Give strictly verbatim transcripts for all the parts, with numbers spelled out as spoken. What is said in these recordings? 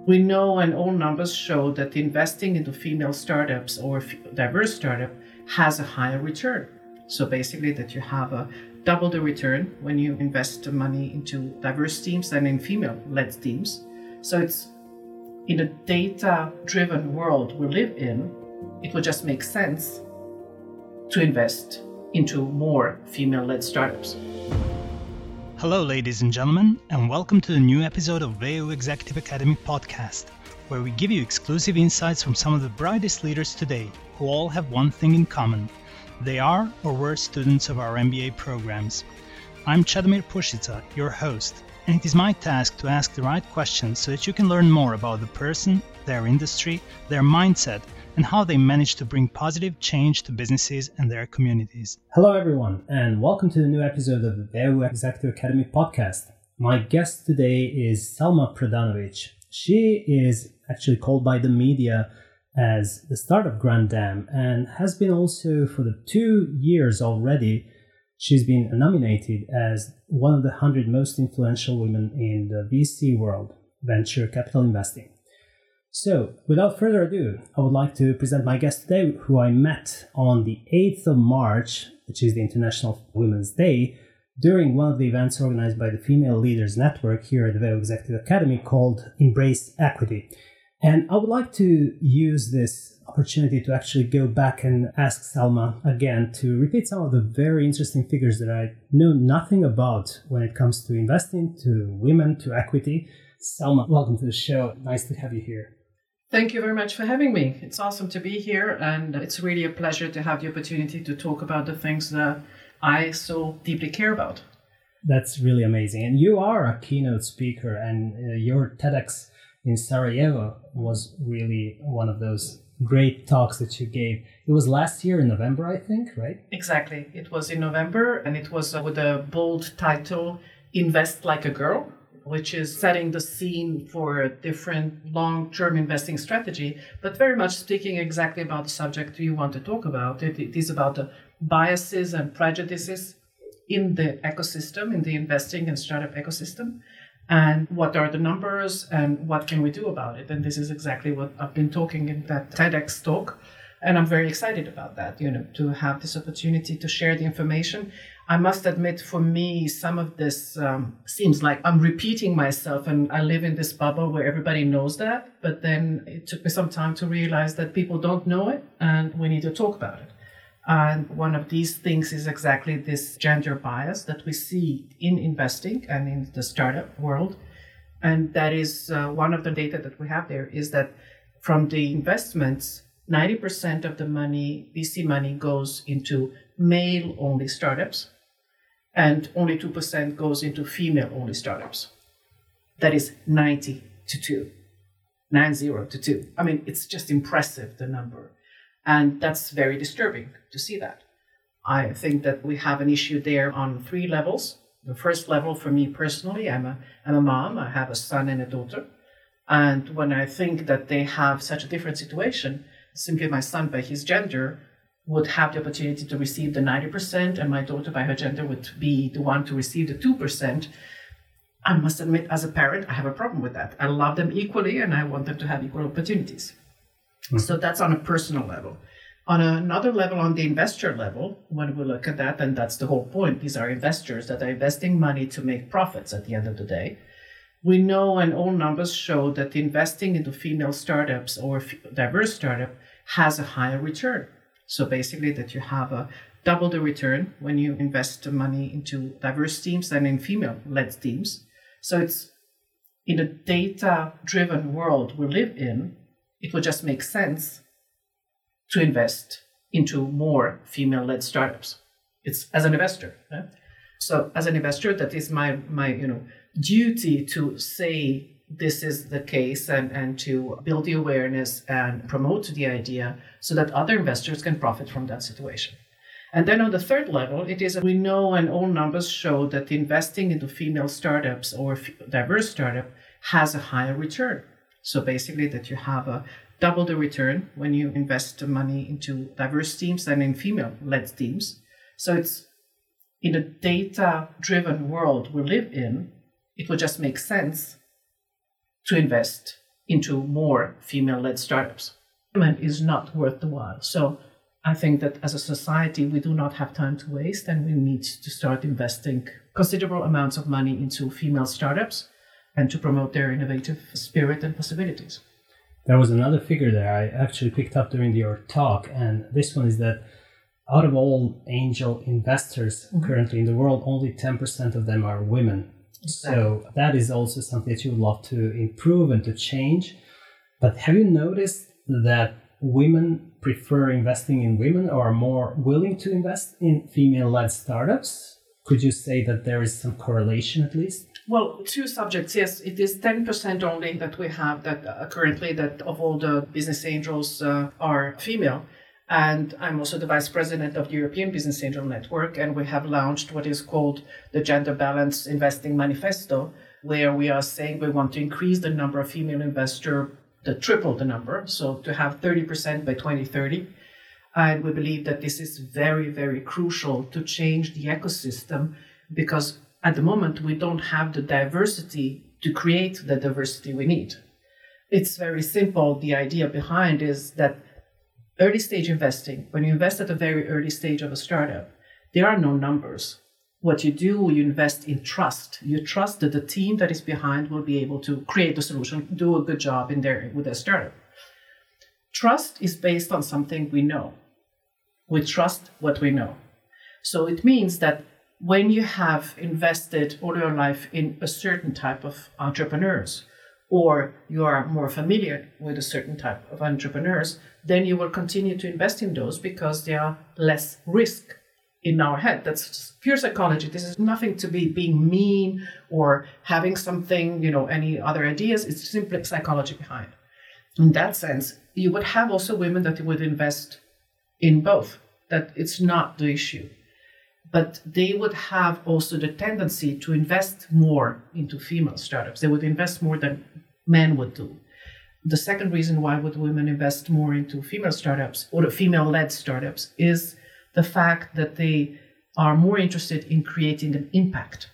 We know, and all numbers show, that investing into female startups or f- diverse startup has a higher return. So basically that you have a double the return when you invest the money into diverse teams than in female-led teams. So it's in a data-driven world we live in, it would just make sense to invest into more female-led startups. Hello, ladies and gentlemen, and welcome to the new episode of V E U Executive Academy podcast, where we give you exclusive insights from some of the brightest leaders today, who all have one thing in common. They are or were students of our M B A programs. I'm Chadimir Pushica, your host, and it is my task to ask the right questions so that you can learn more about the person, their industry, their mindset, and how they manage to bring positive change to businesses and their communities. Hello everyone, and welcome to the new episode of the V E U Executive Academy podcast. My guest today is Selma Pradanovic. She is actually called by the media as the startup Grand Dame and has been also for the two years already, she's been nominated as one of the one hundred most influential women in the V C world, venture capital investing. So, without further ado, I would like to present my guest today, who I met on the eighth of March, which is the International Women's Day, during one of the events organized by the Female Leaders Network here at the V E U Executive Academy called Embrace Equity. And I would like to use this opportunity to actually go back and ask Selma again to repeat some of the very interesting figures that I know nothing about when it comes to investing, to women, to equity. Selma, welcome to the show. Nice to have you here. Thank you very much for having me. It's awesome to be here, and it's really a pleasure to have the opportunity to talk about the things that I so deeply care about. That's really amazing. And you are a keynote speaker, and uh, your TEDx in Sarajevo was really one of those great talks that you gave. It was last year in November, I think, right? Exactly. It was in November, and it was uh, with a bold title, Invest Like a Girl, which is setting the scene for a different long-term investing strategy, but very much speaking exactly about the subject you want to talk about. It, it is about the biases and prejudices in the ecosystem, in the investing and startup ecosystem, and what are the numbers and what can we do about it. And this is exactly what I've been talking in that TEDx talk. And I'm very excited about that, you know, to have this opportunity to share the information. I must admit, for me, some of this um, seems like I'm repeating myself, and I live in this bubble where everybody knows that. But then it took me some time to realize that people don't know it, and we need to talk about it. And one of these things is exactly this gender bias that we see in investing and in the startup world. And that is uh, one of the data that we have there is that from the investments, ninety percent of the money, V C money, goes into male-only startups, and only two percent goes into female-only startups. That is ninety to two, nine zero to two. I mean, it's just impressive, the number. And that's very disturbing to see that. I think that we have an issue there on three levels. The first level for me personally, I'm a, I'm a mom, I have a son and a daughter. And when I think that they have such a different situation, simply my son by his gender would have the opportunity to receive the ninety percent, and my daughter by her gender would be the one to receive the two percent. I must admit, as a parent, I have a problem with that. I love them equally, and I want them to have equal opportunities. Mm-hmm. So that's on a personal level. On another level, on the investor level, when we look at that, and that's the whole point, these are investors that are investing money to make profits at the end of the day. We know, and all numbers show, that investing into female startups or f- diverse startup has a higher return. So basically that you have a double the return when you invest the money into diverse teams than in female-led teams. So it's in a data-driven world we live in, it would just make sense to invest into more female-led startups. It's as an investor. Right? So as an investor, that is my, my you know, duty to say this is the case and, and to build the awareness and promote the idea so that other investors can profit from that situation. And then on the third level, it is, we know, and all numbers show, that investing into female startups or f- diverse startup has a higher return. So basically that you have a double the return when you invest the money into diverse teams than in female-led teams. So it's in a data-driven world we live in, it would just make sense to invest into more female-led startups. Women is not worth the while. So I think that as a society, we do not have time to waste, and we need to start investing considerable amounts of money into female startups and to promote their innovative spirit and possibilities. There was another figure that I actually picked up during your talk, and this one is that out of all angel investors mm-hmm. currently in the world, only ten percent of them are women. Exactly. So that is also something that you would love to improve and to change. But have you noticed that women prefer investing in women or are more willing to invest in female-led startups? Could you say that there is some correlation at least? Well, two subjects. Yes, it is ten percent only that we have that uh, currently that of all the business angels uh, are female. And I'm also the vice president of the European Business Angel Network, and we have launched what is called the Gender Balanced Investing Manifesto, where we are saying we want to increase the number of female investors, to triple the number, so to have thirty percent by twenty thirty. And we believe that this is very, very crucial to change the ecosystem, because at the moment we don't have the diversity to create the diversity we need. It's very simple. The idea behind is that early stage investing, when you invest at a very early stage of a startup, there are no numbers. What you do, you invest in trust. You trust that the team that is behind will be able to create the solution, do a good job in there with their startup. Trust is based on something we know. We trust what we know. So it means that when you have invested all your life in a certain type of entrepreneurs, or you are more familiar with a certain type of entrepreneurs, then you will continue to invest in those because there are less risk in our head. That's pure psychology. This is nothing to be being mean or having something, you know, any other ideas. It's simply psychology behind. In that sense, you would have also women that would invest in both, that it's not the issue. But they would have also the tendency to invest more into female startups. They would invest more than men would do. The second reason why would women invest more into female startups or female-led startups is the fact that they are more interested in creating an impact.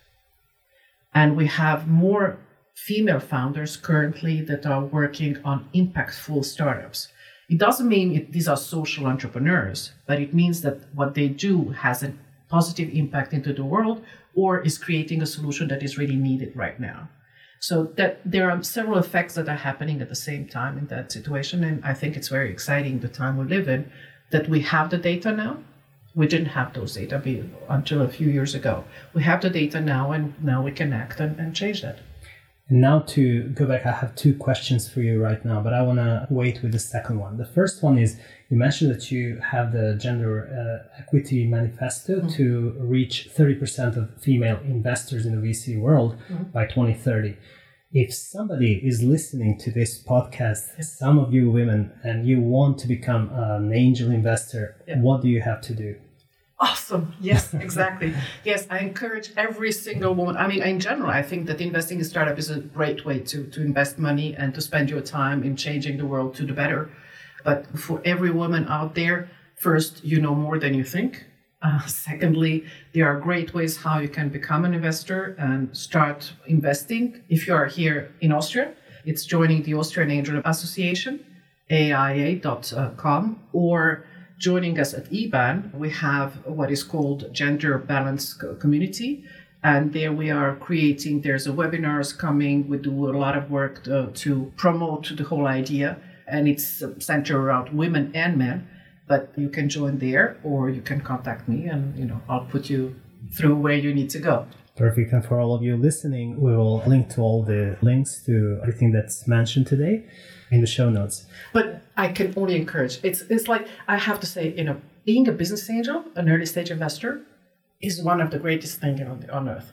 And we have more female founders currently that are working on impactful startups. It doesn't mean it, these are social entrepreneurs, but it means that what they do has a positive impact into the world or is creating a solution that is really needed right now. So that there are several effects that are happening at the same time in that situation. And I think it's very exciting, the time we live in, that we have the data now. We didn't have those data until a few years ago. We have the data now, and now we can act and, and change that. And now to go back, I have two questions for you right now, but I want to wait with the second one. The first one is, you mentioned that you have the Gender uh, Equity Manifesto mm-hmm. to reach thirty percent of female investors in the V C world mm-hmm. by twenty thirty. If somebody is listening to this podcast, yes. some of you women, and you want to become an angel investor, yeah. what do you have to do? Awesome. Yes, exactly. Yes, I encourage every single woman. I mean, in general, I think that investing in startup is a great way to, to invest money and to spend your time in changing the world to the better. But for every woman out there, first, you know more than you think. Uh, secondly, there are great ways how you can become an investor and start investing. If you are here in Austria, it's joining the Austrian Angel Association, A I A dot com, or joining us at E B A N. We have what is called Gender Balance Community. And there we are creating, there's a webinars coming. We do a lot of work to, to promote the whole idea. And it's centered around women and men. But you can join there, or you can contact me, and you know I'll put you through where you need to go. Perfect. And for all of you listening, we will link to all the links to everything that's mentioned today in the show notes. But I can only encourage. It's it's like I have to say, you know, being a business angel, an early stage investor, is one of the greatest things on on earth.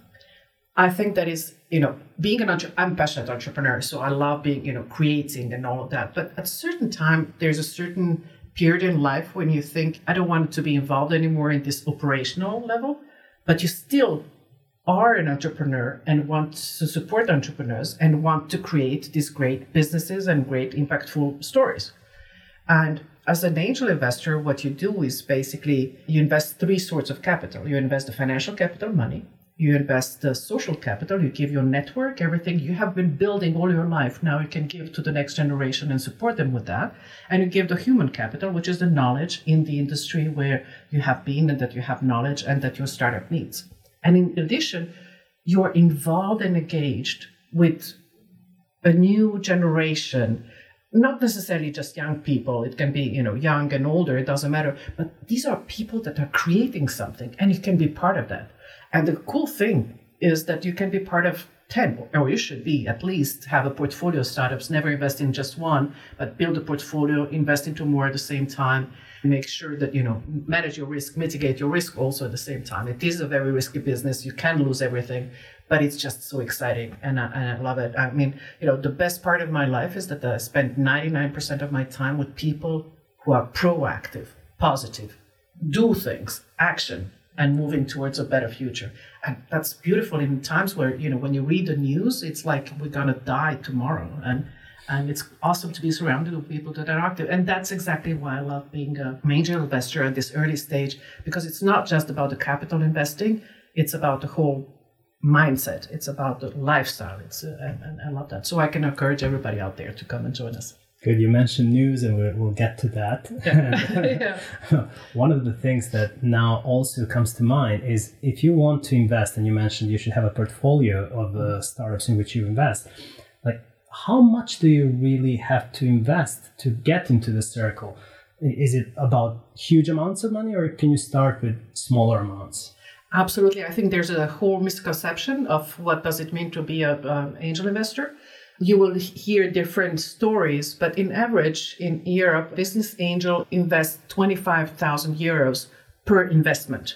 I think that is, you know, being an entre- I'm a passionate entrepreneur, so I love being, you know, creating and all of that. But at a certain time, there's a certain period in life when you think, I don't want to be involved anymore in this operational level, but you still are an entrepreneur and want to support entrepreneurs and want to create these great businesses and great impactful stories. And as an angel investor, what you do is basically you invest three sorts of capital. You invest the financial capital, money, You invest the social capital, you give your network, everything you have been building all your life. Now you can give to the next generation and support them with that. And you give the human capital, which is the knowledge in the industry where you have been and that you have knowledge and that your startup needs. And in addition, you're involved and engaged with a new generation, not necessarily just young people. It can be, you know, young and older, it doesn't matter. But these are people that are creating something and you can be part of that. And the cool thing is that you can be part of ten, or you should be at least have a portfolio of startups, never invest in just one, but build a portfolio, invest into more at the same time, make sure that, you know, manage your risk, mitigate your risk also at the same time. It is a very risky business. You can lose everything, but it's just so exciting. And I, and I love it. I mean, you know, the best part of my life is that I spend ninety-nine percent of my time with people who are proactive, positive, do things, action, and moving towards a better future. And that's beautiful in times where, you know, when you read the news, it's like we're going to die tomorrow. And and it's awesome to be surrounded with people that are active. And that's exactly why I love being an angel investor at this early stage, because it's not just about the capital investing, it's about the whole mindset. It's about the lifestyle. It's uh, and, and I love that. So I can encourage everybody out there to come and join us. Good. You mentioned news, and we'll, we'll get to that. Yeah. Yeah. One of the things that now also comes to mind is if you want to invest, and you mentioned you should have a portfolio of uh, startups in which you invest, like how much do you really have to invest to get into the circle? Is it about huge amounts of money, or can you start with smaller amounts? Absolutely. I think there's a whole misconception of what does it mean to be an angel investor. You will hear different stories, but in average in Europe, business angel invests twenty-five thousand euros per investment.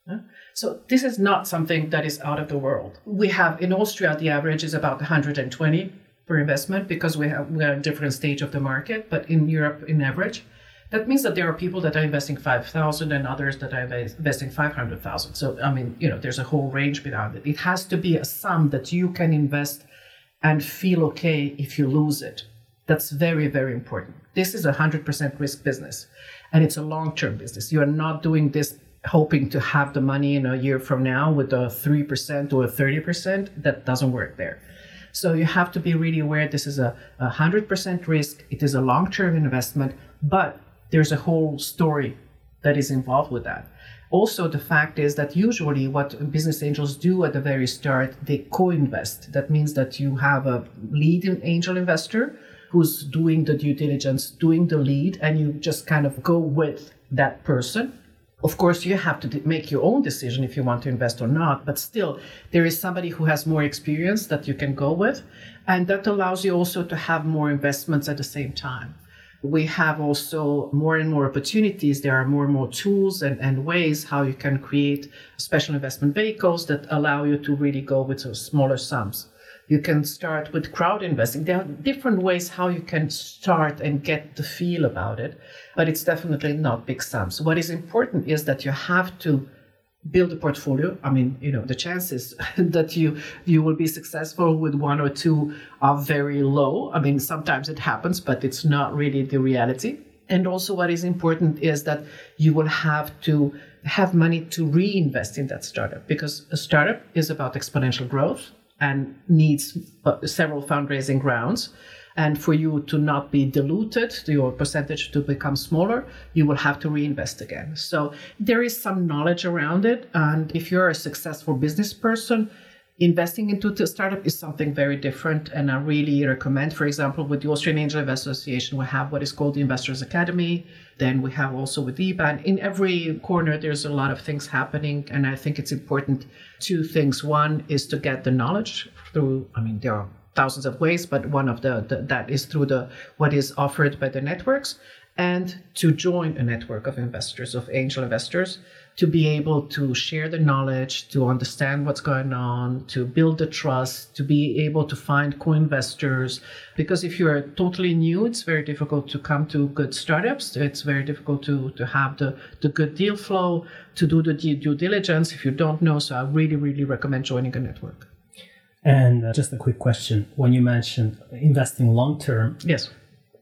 So this is not something that is out of the world. We have in Austria, the average is about one hundred twenty per investment because we have we are at a different stage of the market, but in Europe, in average, that means that there are people that are investing five thousand and others that are investing five hundred thousand. So, I mean, you know, there's a whole range behind it. It has to be a sum that you can invest and feel okay if you lose it. That's very, very important. This is a one hundred percent risk business, and it's a long-term business. You are not doing this hoping to have the money in a year from now with a three percent or a thirty percent. That doesn't work there. So you have to be really aware this is a, a one hundred percent risk. It is a long-term investment, but there's a whole story that is involved with that. Also, the fact is that usually what business angels do at the very start, they co-invest. That means that you have a lead angel investor who's doing the due diligence, doing the lead, and you just kind of go with that person. Of course, you have to make your own decision if you want to invest or not, but still, there is somebody who has more experience that you can go with, and that allows you also to have more investments at the same time. We have also more and more opportunities. There are more and more tools and, and ways how you can create special investment vehicles that allow you to really go with sort of smaller sums. You can start with crowd investing. There are different ways how you can start and get the feel about it, but it's definitely not big sums. What is important is that you have to build a portfolio. I mean, you know, the chances that you you will be successful with one or two are very low. I mean, sometimes it happens, but it's not really the reality. And also what is important is that you will have to have money to reinvest in that startup, because a startup is about exponential growth and needs uh, several fundraising rounds. And for you to not be diluted, your percentage to become smaller, you will have to reinvest again. So there is some knowledge around it. And if you're a successful business person, investing into the startup is something very different. And I really recommend, for example, with the Austrian Angel Investor Association, we have what is called the Investors Academy. Then we have also with I B A N. In every corner, there's a lot of things happening. And I think it's important, two things. One is to get the knowledge through, I mean, there are thousands of ways, but one of the, the that is through the what is offered by the networks, and to join a network of investors, of angel investors, to be able to share the knowledge, to understand what's going on, to build the trust, to be able to find co-investors. Because if you're totally new, it's very difficult to come to good startups. It's very difficult to, to have the, the good deal flow, to do the due diligence if you don't know. So I really, really recommend joining a network. And uh, just a quick question. When you mentioned investing long-term, yes,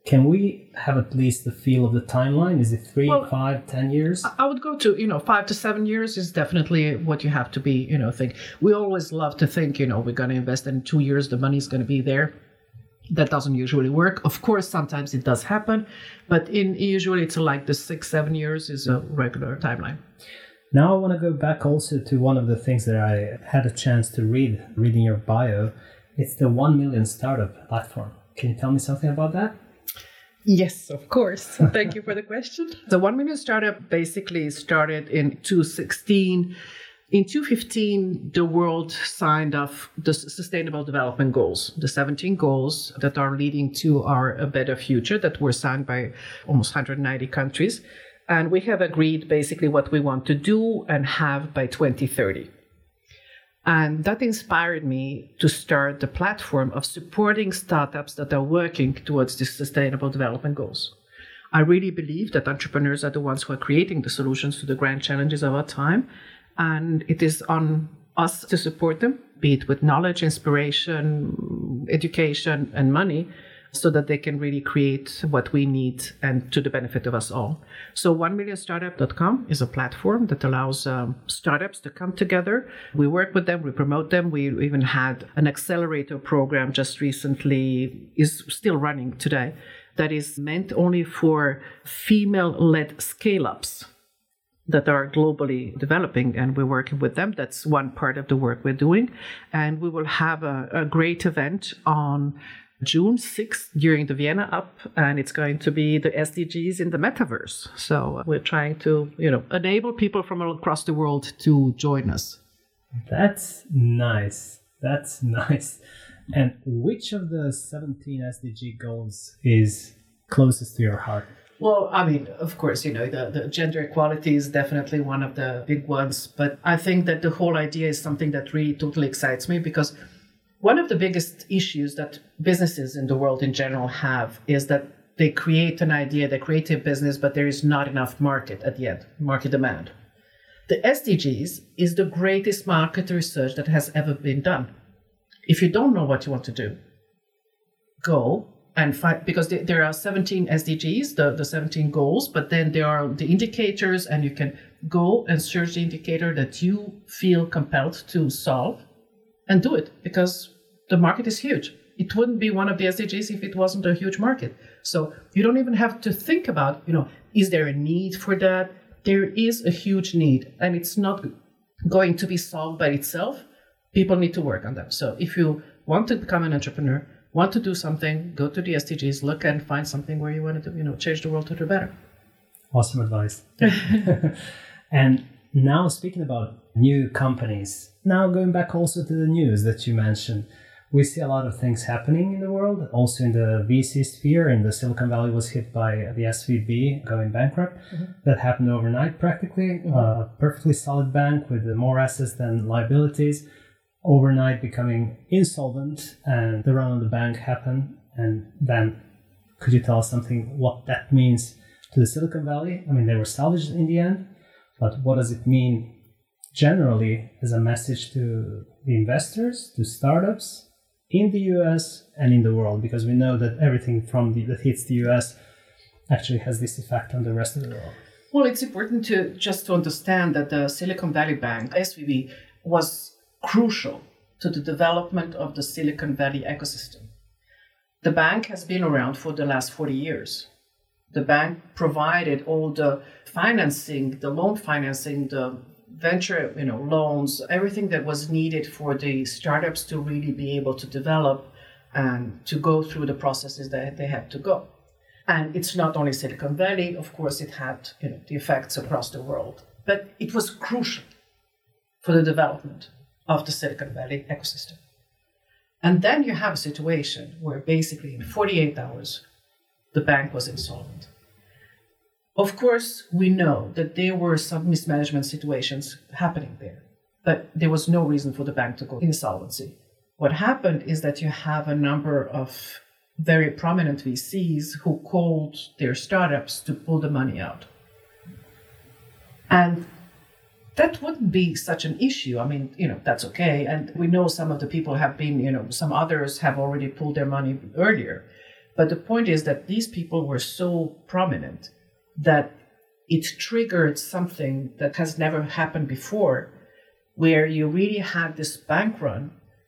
Can we have at least the feel of the timeline? Is it three, Well, five, ten years? I would go to, you know, five to seven years is definitely what you have to be, you know, think. We always love to think, you know, we're going to invest in two years, the money's going to be there. That doesn't usually work. Of course, sometimes it does happen, but in usually it's like the six, seven years is a regular timeline. Now I want to go back also to one of the things that I had a chance to read, reading your bio. It's the one million Startup platform. Can you tell me something about that? Yes, of course. Thank you for the question. The one million Startup basically started in two thousand sixteen. In two thousand fifteen, the world signed off the Sustainable Development Goals, the seventeen goals that are leading to our a better future that were signed by almost one hundred ninety countries. And we have agreed basically what we want to do and have by twenty thirty. And that inspired me to start the platform of supporting startups that are working towards the Sustainable Development Goals. I really believe that entrepreneurs are the ones who are creating the solutions to the grand challenges of our time. And it is on us to support them, be it with knowledge, inspiration, education, and money, so that they can really create what we need and to the benefit of us all. So one million startup dot com is a platform that allows um, startups to come together. We work with them, we promote them. We even had an accelerator program just recently, is still running today, that is meant only for female-led scale-ups that are globally developing, and we're working with them. That's one part of the work we're doing. And we will have a, a great event on June sixth during the Vienna Up, and it's going to be the S D Gs in the metaverse. So we're trying to, you know, enable people from all across the world to join us. That's nice. That's nice. And which of the seventeen S D G goals is closest to your heart? Well, I mean, of course, you know, the, the gender equality is definitely one of the big ones. But I think that the whole idea is something that really totally excites me, because one of the biggest issues that businesses in the world in general have is that they create an idea, they create a business, but there is not enough market at the end, market demand. The S D Gs is the greatest market research that has ever been done. If you don't know what you want to do, go and find, because there are seventeen S D Gs, the, the seventeen goals, but then there are the indicators, and you can go and search the indicator that you feel compelled to solve and do it, because the market is huge. It wouldn't be one of the S D Gs if it wasn't a huge market. So you don't even have to think about, you know, is there a need for that? There is a huge need, and it's not going to be solved by itself. People need to work on them. So if you want to become an entrepreneur, want to do something, go to the S D Gs, look and find something where you want to, you know, change the world to the better. Awesome advice. And now speaking about new companies, now going back also to the news that you mentioned, we see a lot of things happening in the world, also in the V C sphere. In the Silicon Valley was hit by the S V B going bankrupt. Mm-hmm. That happened overnight practically. Mm-hmm. A perfectly solid bank with more assets than liabilities, overnight becoming insolvent, and the run on the bank happened. And then could you tell us something what that means to the Silicon Valley? I mean, they were salvaged in the end, but what does it mean generally as a message to the investors, to startups in the U S and in the world? Because we know that everything from the, that hits the U S actually has this effect on the rest of the world. Well, it's important to just to understand that the Silicon Valley Bank, S V B, was crucial to the development of the Silicon Valley ecosystem. The bank has been around for the last forty years. The bank provided all the financing, the loan financing, the venture, you know, loans, everything that was needed for the startups to really be able to develop and to go through the processes that they had to go. And it's not only Silicon Valley, of course, it had, you know, the effects across the world, but it was crucial for the development of the Silicon Valley ecosystem. And then you have a situation where basically in forty-eight hours, the bank was insolvent. Of course, we know that there were some mismanagement situations happening there, but there was no reason for the bank to go insolvency. What happened is that you have a number of very prominent V Cs who called their startups to pull the money out. And that wouldn't be such an issue. I mean, you know, that's okay. And we know some of the people have been, you know, some others have already pulled their money earlier. But the point is that these people were so prominent that it triggered something that has never happened before, where you really had this bank run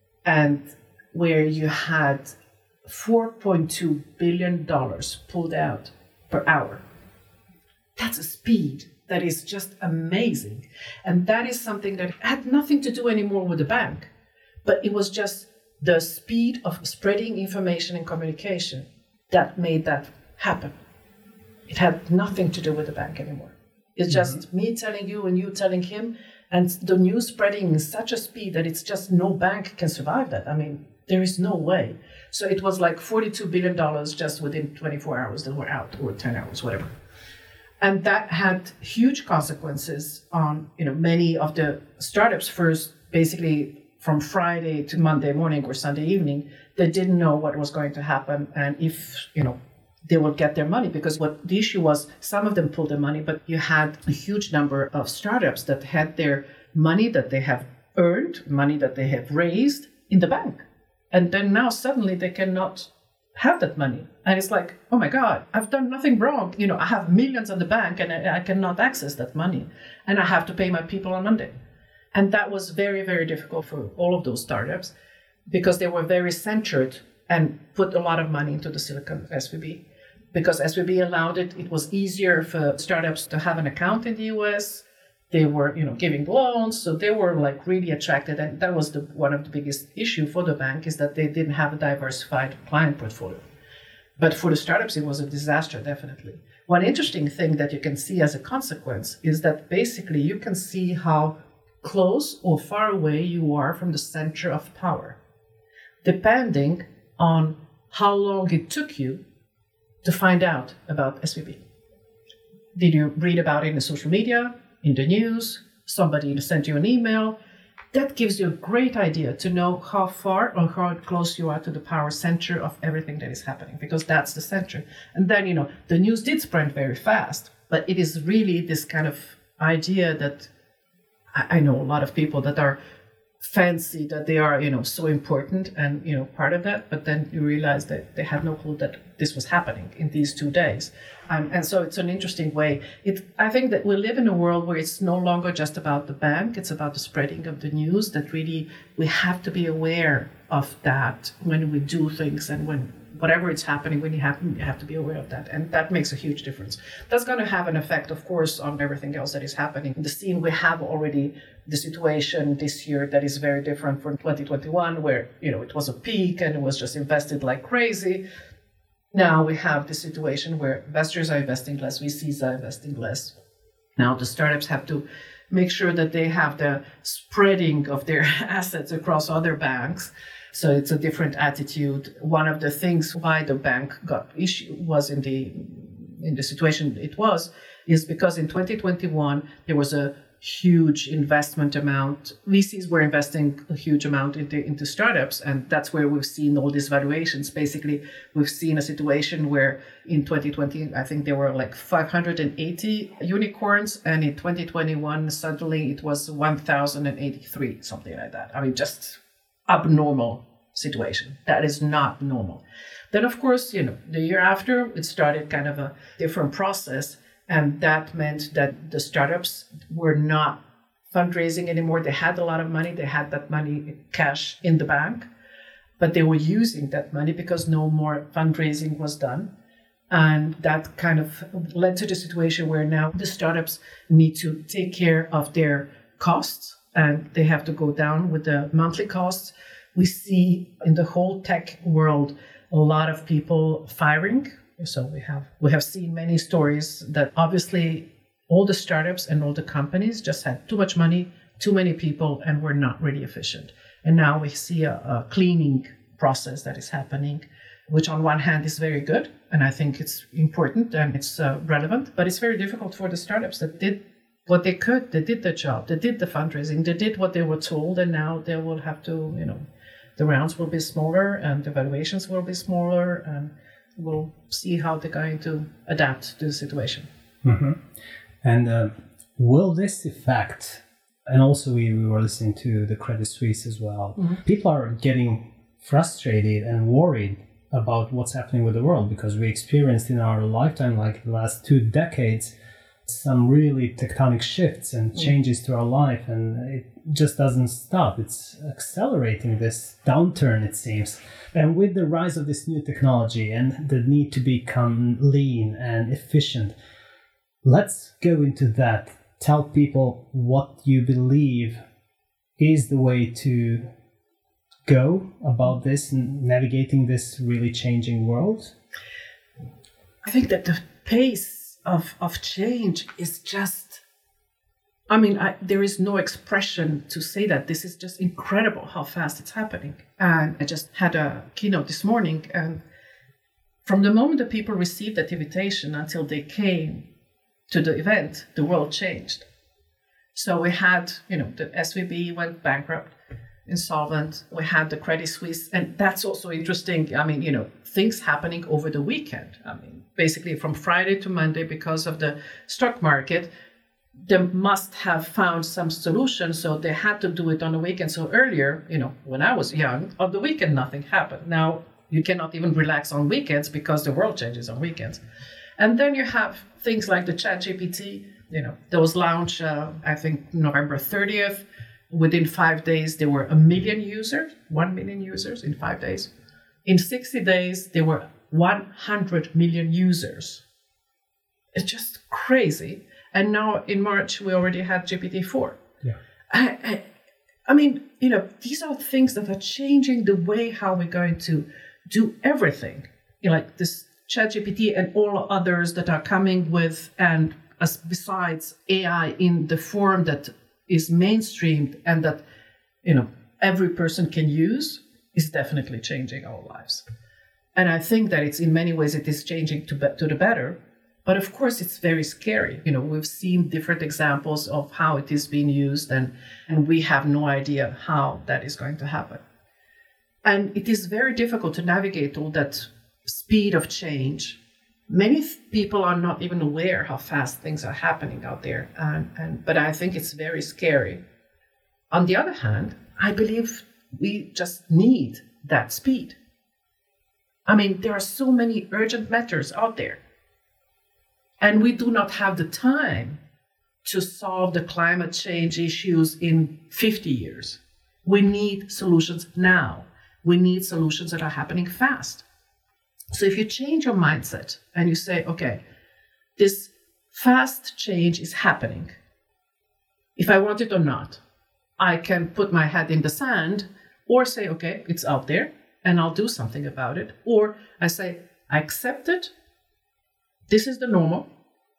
and where you had four point two billion dollars pulled out per hour. That's a speed that is just amazing. And that is something that had nothing to do anymore with the bank, but it was just the speed of spreading information and communication that made that happen. It had nothing to do with the bank anymore. It's just mm-hmm. me telling you and you telling him, and the news spreading in such a speed that it's just no bank can survive that. I mean, there is no way. So it was like forty-two billion dollars just within twenty-four hours that were out, or ten hours, whatever. And that had huge consequences on, you know, many of the startups. First, basically from Friday to Monday morning or Sunday evening, they didn't know what was going to happen and if, you know, they will get their money. Because what the issue was, some of them pulled their money, but you had a huge number of startups that had their money that they have earned, money that they have raised in the bank. And then now suddenly they cannot have that money. And it's like, oh my God, I've done nothing wrong. You know, I have millions in the bank and I, I cannot access that money. And I have to pay my people on Monday. And that was very, very difficult for all of those startups because they were very centered and put a lot of money into the Silicon S V B. Because S V B allowed it, it was easier for startups to have an account in the U S. They were, you know, giving loans, so they were like really attracted. And that was the one of the biggest issue for the bank, is that they didn't have a diversified client portfolio. But for the startups, it was a disaster, definitely. One interesting thing that you can see as a consequence is that basically you can see how close or far away you are from the center of power, depending on how long it took you to find out about S V B. Did you read about it in social media, in the news, somebody sent you an email? That gives you a great idea to know how far or how close you are to the power center of everything that is happening, because that's the center. And then, you know, the news did spread very fast, but it is really this kind of idea that I, I know a lot of people that are fancy that they are, you know, so important and, you know, part of that, but then you realize that they had no clue that this was happening in these two days. Um, and so it's an interesting way. It, I think that we live in a world where it's no longer just about the bank, it's about the spreading of the news, that really we have to be aware of that when we do things, and when whatever is happening, when you have, you have to be aware of that. And that makes a huge difference. That's going to have an effect, of course, on everything else that is happening. In the scene, we have already the situation this year that is very different from twenty twenty-one, where, you know, it was a peak and it was just invested like crazy. Now we have the situation where investors are investing less, V Cs are investing less. Now the startups have to make sure that they have the spreading of their assets across other banks. So it's a different attitude. One of the things why the bank got issue was in the in the situation it was, is because in twenty twenty-one there was a huge investment amount. V Cs were investing a huge amount into, into startups, and that's where we've seen all these valuations. Basically, we've seen a situation where in twenty twenty, I think there were like five hundred eighty unicorns, and in twenty twenty-one, suddenly it was one thousand eighty-three, something like that. I mean, just abnormal situation. That is not normal. Then, of course, you know, the year after, it started kind of a different process. And that meant that the startups were not fundraising anymore. They had a lot of money. They had that money cash in the bank, but they were using that money because no more fundraising was done. And that kind of led to the situation where now the startups need to take care of their costs, and they have to go down with the monthly costs. We see in the whole tech world a lot of people firing. So we have we have seen many stories that obviously all the startups and all the companies just had too much money, too many people, and were not really efficient. And now we see a, a cleaning process that is happening, which on one hand is very good, and I think it's important and it's uh, relevant, but it's very difficult for the startups that did what they could. They did their job, they did the fundraising, they did what they were told, and now they will have to, you know, the rounds will be smaller and the valuations will be smaller, and we'll see how they're going to adapt to the situation. Mm-hmm. And uh, will this affect, and also we, we were listening to the Credit Suisse as well, mm-hmm. people are getting frustrated and worried about what's happening with the world, because we experienced in our lifetime, like the last two decades, some really tectonic shifts and changes to our life, and it just doesn't stop. It's accelerating this downturn, it seems. And with the rise of this new technology and the need to become lean and efficient, let's go into that. Tell people what you believe is the way to go about this and navigating this really changing world. I think that the pace of, of change is just, I mean, I, there is no expression to say that. This is just incredible how fast it's happening. And I just had a keynote this morning, and from the moment that people received that invitation until they came to the event, the world changed. So we had, you know, the S V B went bankrupt, insolvent. We had the Credit Suisse, and that's also interesting. I mean, you know, things happening over the weekend. I mean, basically from Friday to Monday, because of the stock market, they must have found some solution. So they had to do it on the weekend. So earlier, you know, when I was young, on the weekend, nothing happened. Now you cannot even relax on weekends because the world changes on weekends. And then you have things like the ChatGPT, you know, that was launched, uh, I think, November thirtieth. Within five days, there were a million users, one million users in five days. In sixty days, there were one hundred million users. It's just crazy. And now in March, we already had G P T four. Yeah. I, I, I mean, you know, these are things that are changing the way how we're going to do everything. You know, like this ChatGPT and all others that are coming with, and as besides A I in the form that is mainstreamed and that, you know, every person can use, is definitely changing our lives. And I think that it's in many ways it is changing to be- to the better. But of course, it's very scary. You know, we've seen different examples of how it is being used, and, and we have no idea how that is going to happen. And it is very difficult to navigate all that speed of change. Many th- people are not even aware how fast things are happening out there. And, and, but I think it's very scary. On the other hand, I believe we just need that speed. I mean, there are so many urgent matters out there. And we do not have the time to solve the climate change issues in fifty years. We need solutions now. We need solutions that are happening fast. So if you change your mindset and you say, okay, this fast change is happening. If I want it or not, I can put my head in the sand or say, okay, it's out there and I'll do something about it. Or I say, I accept it. This is the normal.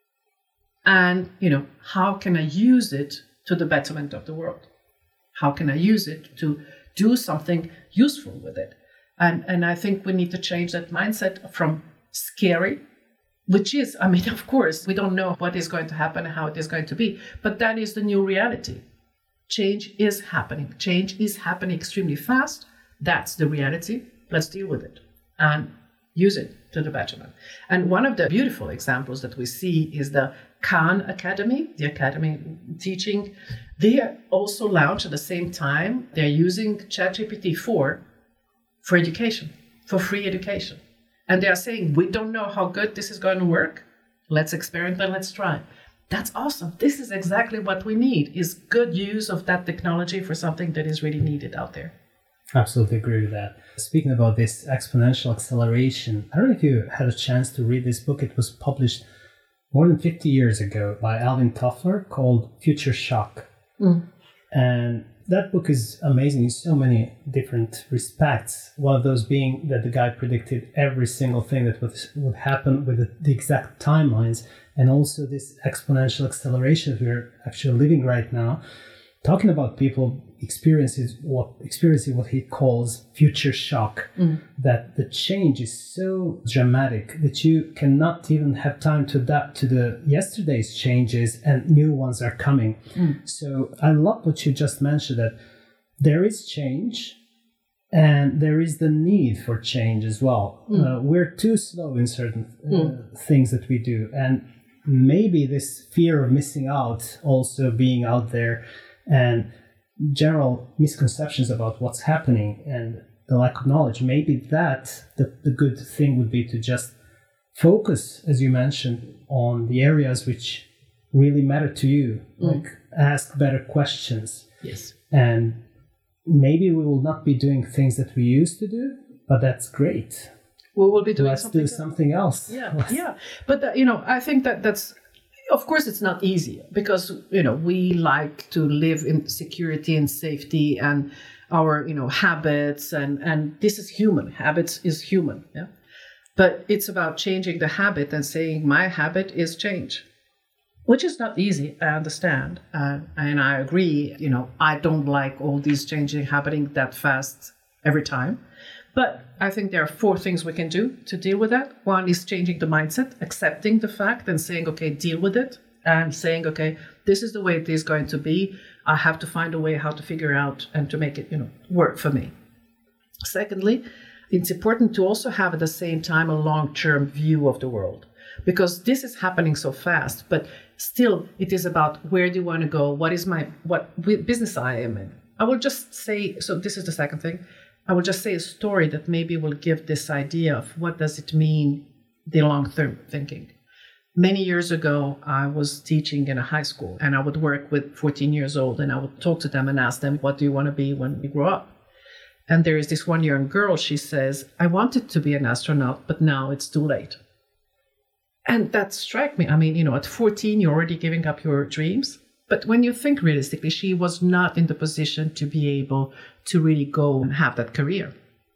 And, you know, how can I use it to the betterment of the world? How can I use it to do something useful with it? And, and I think we need to change that mindset from scary, which is, I mean, of course, we don't know what is going to happen and how it is going to be, but that is the new reality. Change is happening. Change is happening extremely fast. That's the reality. Let's deal with it and use it to the betterment. And one of the beautiful examples that we see is the Khan Academy, the academy teaching. They also launched at the same time. They're using ChatGPT four for education, for free education. And they are saying, we don't know how good this is going to work. Let's experiment and let's try. That's awesome. This is exactly what we need, is good use of that technology for something that is really needed out there. Absolutely agree with that. Speaking about this exponential acceleration, I don't know if you had a chance to read this book. It was published more than fifty years ago by Alvin Toffler, called Future Shock. Mm. And that book is amazing in so many different respects. One of those being that the guy predicted every single thing that would, would happen with the, the exact timelines, and also this exponential acceleration that we're actually living right now. Talking about people experiences what experiencing what he calls future shock, mm. that the change is so dramatic that you cannot even have time to adapt to the yesterday's changes, and new ones are coming. Mm. So I love what you just mentioned, that there is change and there is the need for change as well. Mm. Uh, we're too slow in certain uh, mm. things that we do, and maybe this fear of missing out also being out there, and general misconceptions about what's happening, and the lack of knowledge. Maybe that, the, the good thing would be to just focus, as you mentioned, on the areas which really matter to you. Mm. Like ask better questions. Yes. And maybe we will not be doing things that we used to do, but that's great. We will be doing Let's something do something else. Yeah, Let's... yeah. But, uh, you know, I think that that's, of course, it's not easy because, you know, we like to live in security and safety and our, you know, habits. And, and this is human. Habits is human. Yeah. But it's about changing the habit and saying my habit is change, which is not easy. I understand. Uh, and I agree. You know, I don't like all these changing happening that fast every time. But I think there are four things we can do to deal with that. One is changing the mindset, accepting the fact and saying, okay, deal with it. And saying, okay, this is the way it is going to be. I have to find a way how to figure out and to make it, you know, work for me. Secondly, it's important to also have at the same time a long-term view of the world, because this is happening so fast. But still, it is about where do you want to go? What is my, what business I am in? I will just say, so this is the second thing. I will just say a story that maybe will give this idea of what does it mean, the long-term thinking. Many years ago, I was teaching in a high school, and I would work with fourteen years old, and I would talk to them and ask them, what do you want to be when you grow up? And there is this one young girl, she says, I wanted to be an astronaut, but now it's too late. And that struck me. I mean, you know, at fourteen, you're already giving up your dreams. But when you think realistically, she was not in the position to be able to really go and have that career.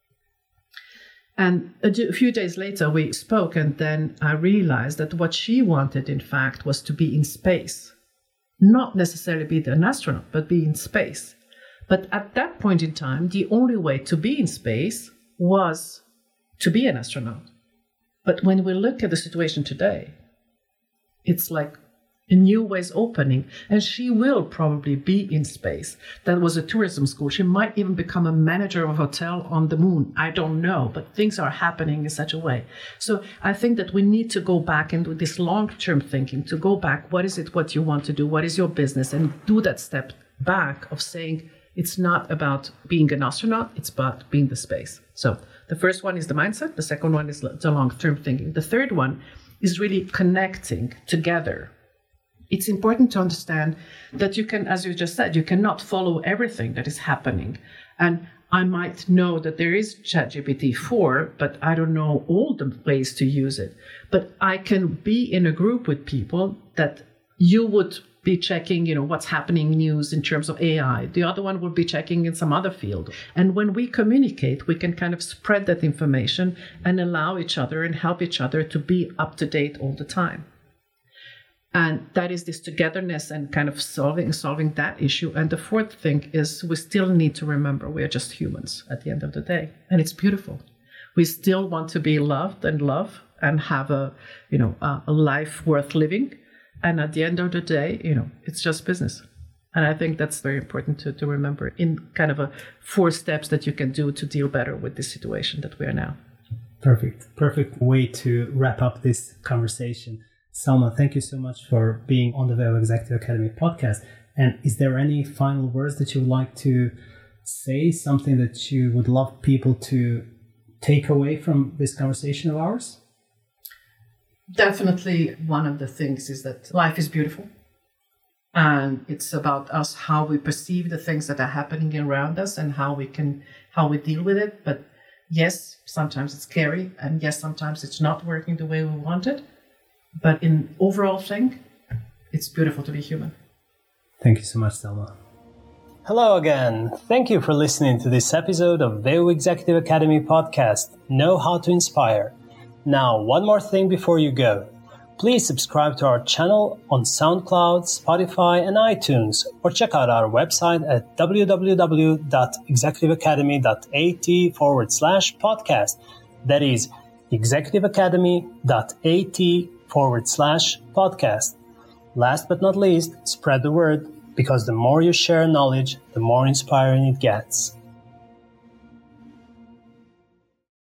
And a few days later, we spoke, and then I realized that what she wanted, in fact, was to be in space. Not necessarily be an astronaut, but be in space. But at that point in time, the only way to be in space was to be an astronaut. But when we look at the situation today, it's like a new ways opening, and she will probably be in space. That was a tourism school. She might even become a manager of a hotel on the moon. I don't know, but things are happening in such a way. So I think that we need to go back into this long-term thinking, to go back, what is it, what you want to do? What is your business? And do that step back of saying, it's not about being an astronaut, it's about being the space. So the first one is the mindset. The second one is the long-term thinking. The third one is really connecting together. It's important to understand that you can, as you just said, you cannot follow everything that is happening. And I might know that there is ChatGPT four, but I don't know all the ways to use it. But I can be in a group with people that you would be checking, you know, what's happening news in terms of A I. The other one will be checking in some other field. And when we communicate, we can kind of spread that information and allow each other and help each other to be up to date all the time. And that is this togetherness and kind of solving solving that issue. And the fourth thing is we still need to remember we are just humans at the end of the day. And it's beautiful. We still want to be loved and love and have a, you know, a, a life worth living. And at the end of the day, you know, it's just business. And I think that's very important to, to remember in kind of a four steps that you can do to deal better with this situation that we are now. Perfect. Perfect way to wrap up this conversation. Salma, thank you so much for being on the Veo Executive Academy podcast. And is there any final words that you would like to say, something that you would love people to take away from this conversation of ours? Definitely one of the things is that life is beautiful. And it's about us, how we perceive the things that are happening around us and how we can, how we deal with it. But yes, sometimes it's scary. And yes, sometimes it's not working the way we want it. But in overall thing, it's beautiful to be human. Thank you so much, Salma. Hello again. Thank you for listening to this episode of Veo Executive Academy podcast, Know How to Inspire. Now, one more thing before you go. Please subscribe to our channel on SoundCloud, Spotify, and iTunes, or check out our website at www.executiveacademy.at forward slash podcast. That is executiveacademy.at forward slash podcast. Last but not least, spread the word, because the more you share knowledge, the more inspiring it gets.